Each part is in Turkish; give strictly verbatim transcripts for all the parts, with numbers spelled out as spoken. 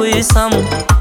koysam,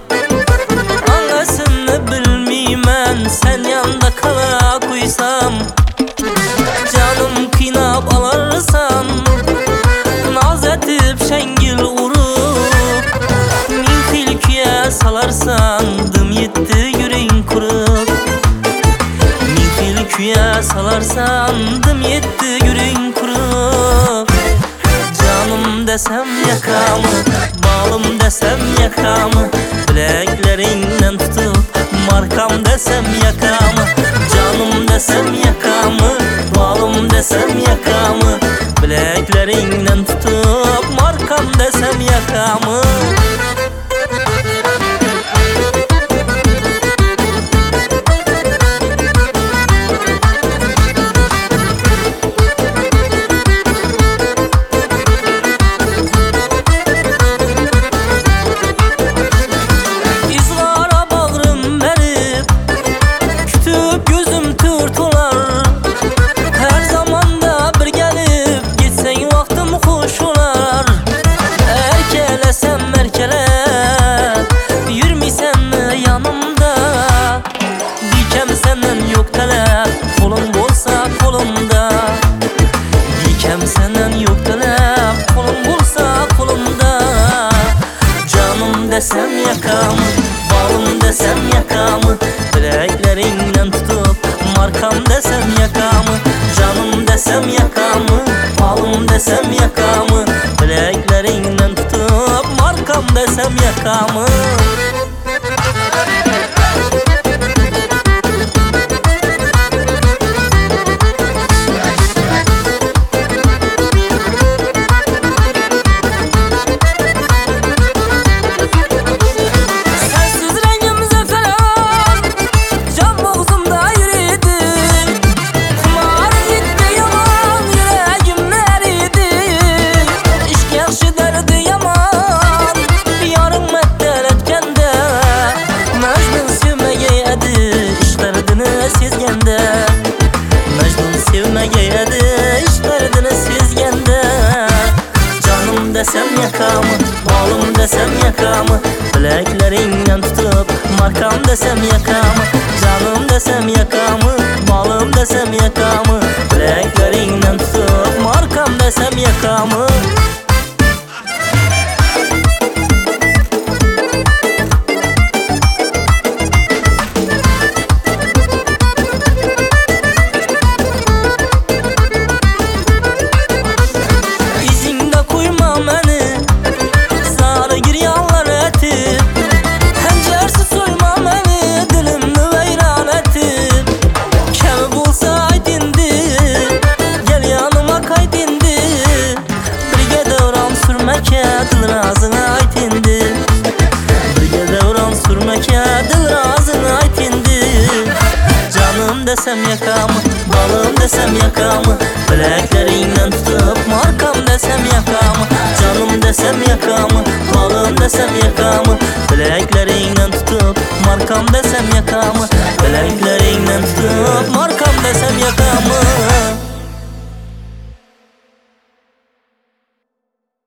anasını bilmeymen sen yanında kala koysam. Canım kıynap alarsan, naz etip şengil urup, min tilkiye salarsan dım yetti yüreğin kurup. Min tilkiye salarsan dım yetti yüreğin kurup. Canım desem yakamı, balım desem yakamı, bileklerinden tutup markam desem yakamı. Canım desem yakamı, balım desem yakamı, bileklerinden tutup markam desem yakamı. Desem yakamı, balım desem yakamı, bileklerinden tutup markam desem yakamı. Canım desem yakamı, balım desem yakamı, bileklerinden tutup markam desem yakamı. Desem yakamı, balım desem yakamı, bileklerinden tutup markam desem yakamı. Canım desem yakamı, balım desem yakamı, bileklerinden tutup markam desem yakamı. Dil razına aytindi, birge devran sürmeke dil razına aytindi. Canım desem yakamı, balım desem yakamı, bileklerinden tutup markam desem yakamı. Canım desem yakamı, balım desem yakamı, bileklerinden tutup markam desem yakamı.